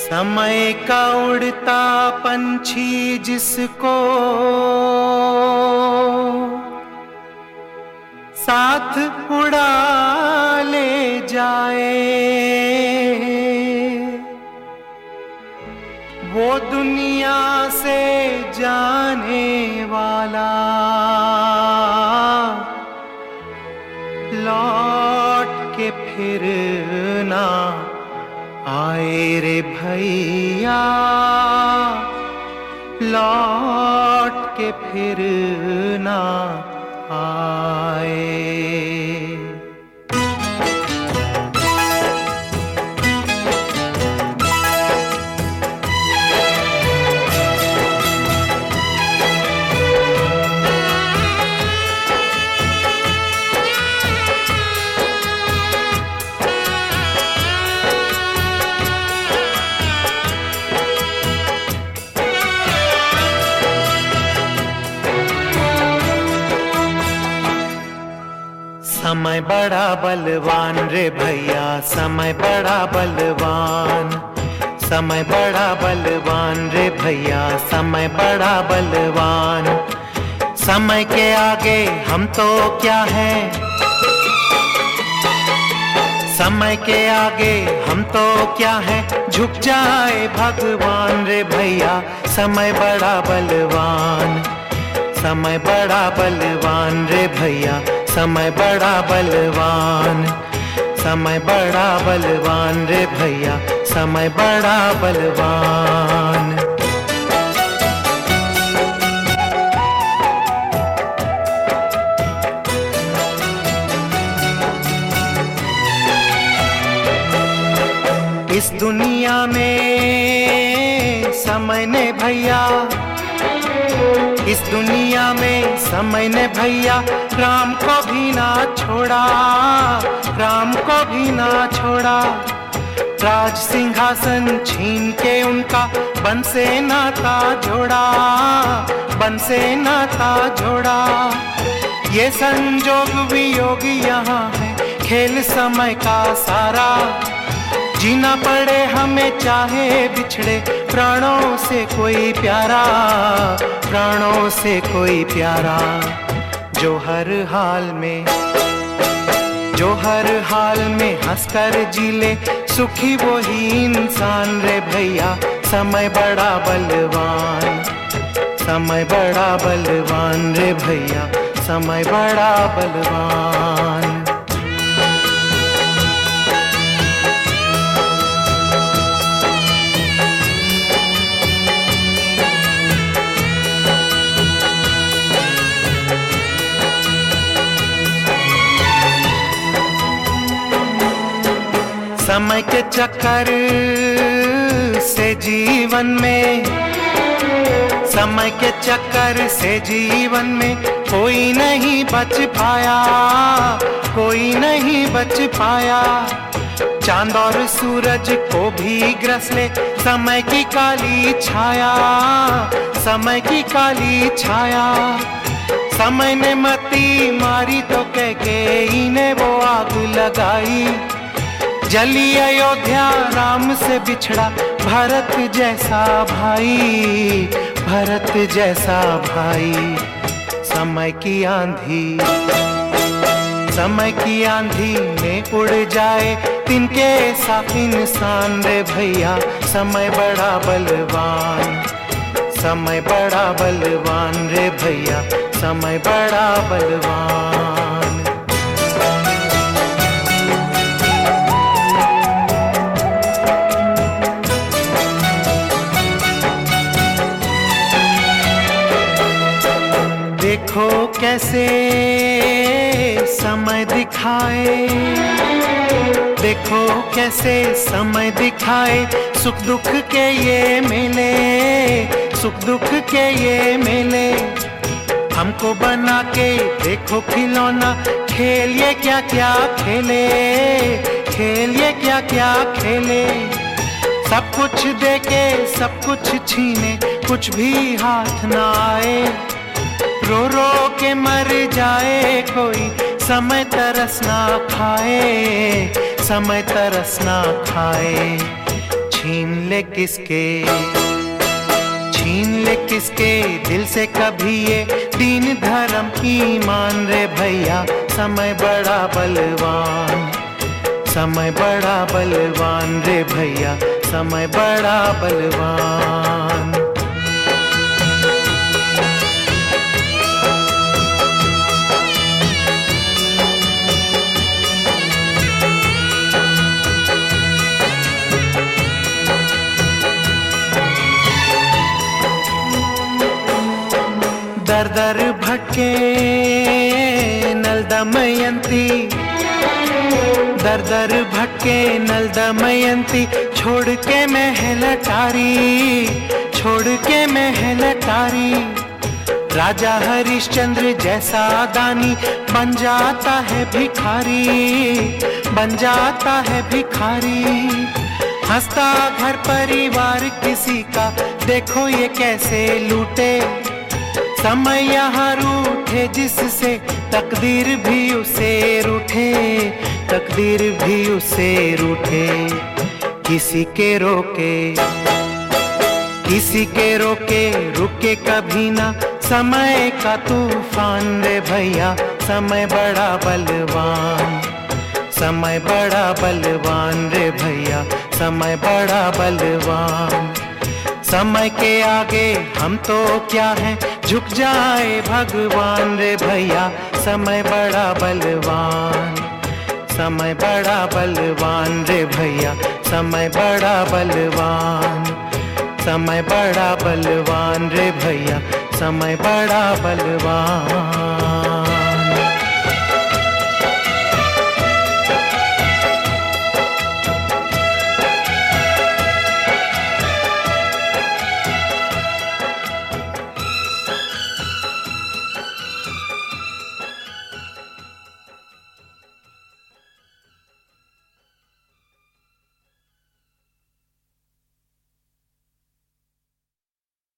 समय का उड़ता पंछी जिसको साथ उड़ा ले जाए, वो दुनिया से जाने वाला लौट के फिर ना आए रे भैया, लौट के फिर ना आए। समय बड़ा बलवान रे भैया, समय बड़ा बलवान, समय बड़ा बलवान रे भैया, समय बड़ा बलवान। समय के आगे हम तो क्या हैं, समय के आगे हम तो क्या हैं, झुक जाए भगवान रे भैया, समय बड़ा बलवान, समय बड़ा बलवान रे भैया, समय बड़ा बलवान, समय बड़ा बलवान रे भैया, समय बड़ा बलवान। इस दुनिया में समय ने भैया, इस दुनिया में समय ने भैया राम को भी ना छोड़ा, राम को भी ना छोड़ा। राज सिंहासन छीन के उनका बन से नाता जोड़ा, बन से नाता जोड़ा। ये संजोग वियोग यहाँ है, खेल समय का सारा। जीना पड़े हमें चाहे बिछड़े प्राणों से कोई प्यारा, प्राणों से कोई प्यारा। जो हर हाल में, जो हर हाल में हंसकर जी ले, सुखी वो ही इंसान रे भैया, समय बड़ा बलवान, समय बड़ा बलवान रे भैया, समय बड़ा बलवान। समय के चक्कर से जीवन में, समय के चक्कर से जीवन में कोई नहीं बच पाया, कोई नहीं बच पाया। चांद और सूरज को भी ग्रस ले समय की काली छाया, समय की काली छाया। समय ने मती मारी तो कैकेयी ने वो आग लगाई, जली अयोध्या राम से बिछड़ा भरत जैसा भाई, भरत जैसा भाई। समय की आंधी, समय की आंधी में उड़ जाए तिनके साथ इंसान रे भैया, समय बड़ा बलवान, समय बड़ा बलवान रे भैया, समय बड़ा बलवान। देखो कैसे समय दिखाए, देखो कैसे समय दिखाए, सुख दुख के ये मेले, सुख दुख के ये मेले। हमको बना के देखो खिलौना, खेल ये क्या क्या खेले, खेल ये क्या क्या खेले। सब कुछ देके सब कुछ छीने, कुछ भी हाथ ना आए। रो रो के मर जाए कोई, समय तरस ना खाए, समय तरस ना खाए। छीन ले किसके दिल से कभी ये दीन धर्म ईमान रे भैया। समय बड़ा बलवान, समय बड़ा बलवान रे भैया, समय बड़ा बलवान। दर दर भटके नल दमयंती, दर दर भटके नल दमयंती, छोड़ के महल अटारी, छोड़ के महल अटारी। राजा हरिश्चंद्र जैसा दानी बन जाता है भिखारी, बन जाता है भिखारी। हंसता घर परिवार किसी का, देखो ये कैसे लूटे। समय यहाँ रूठे जिससे तकदीर भी उसे रूठे, तकदीर भी उसे रूठे। किसी के रोके, किसी के रोके रुके कभी ना समय का तूफान रे भैया। समय बड़ा बलवान, समय बड़ा बलवान रे भैया, समय बड़ा बलवान। समय के आगे हम तो क्या हैं, झुक जाए भगवान रे भैया। समय बड़ा बलवान, समय बड़ा बलवान रे भैया, समय बड़ा बलवान, समय बड़ा बलवान रे भैया, समय बड़ा बलवान।